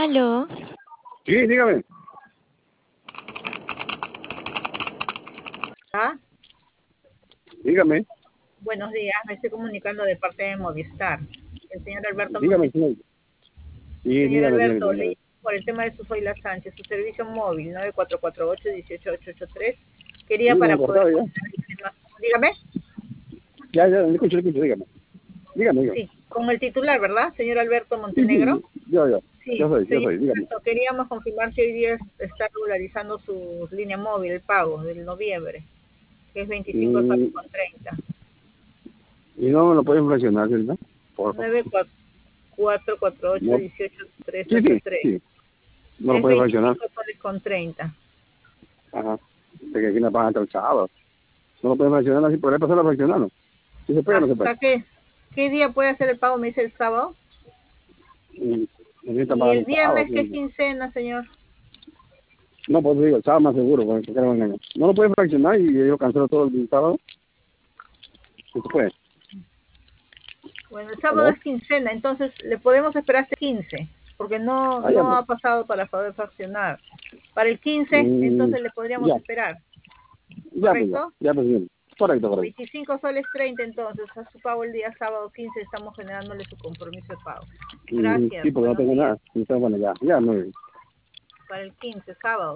Aló, Sí, dígame. Ah, Dígame. buenos días, me estoy comunicando de parte de Movistar. El señor Alberto Dígame, señor. Sí, Señor dígame, dígame, Alberto, le dígame. llamo por el tema de su Zoila Sánchez, su servicio móvil 9448-18883. Quería Sí, me para han poder cortado ya. coordinar el tema. Dígame. Ya, le escucho, dígame. Dígame, dígame. Sí, con el titular, ¿verdad? Señor Alberto Sí, Montenegro. sí, yo. Sí, Yo señor soy, dígame. Alberto, queríamos confirmar si hoy día está regularizando su línea móvil, el pago del noviembre, que es 25 soles Y, con 30. y no me lo pueden fraccionar, ¿verdad? Por favor. 9448 No. 18383. Sí. No lo Es pueden fraccionar. 25 soles con 30. Ajá. De que aquí me pagan hasta el sábado. No lo pueden fraccionar así, podría pasar a fraccionarlo. Si se puede o no se puede. ¿Hasta qué día puede hacer el pago? Me dice el sábado. Y me está Y pagando el el sábado. viernes, ¿qué Sí. quincena, señor? No, pues digo, el sábado más seguro, porque no me engaño. No lo pueden fraccionar y yo cancelo todo el sábado. Si se puede. Bueno, el sábado ¿Aló? es quincena, entonces le podemos esperar hasta el 15, porque no, Ah, ya, no pues. ha pasado para poder fraccionar. Para el 15, Mm, entonces le podríamos ya. esperar, Ya, pues, ¿correcto? ya, pues, bien. Correcto. 25 soles 30, entonces a su pago el día sábado 15 estamos generándole su compromiso de pago. Sí, Gracias, porque no buenos tengo días. nada. Entonces, bueno, ya, muy bien. Para el 15, sábado.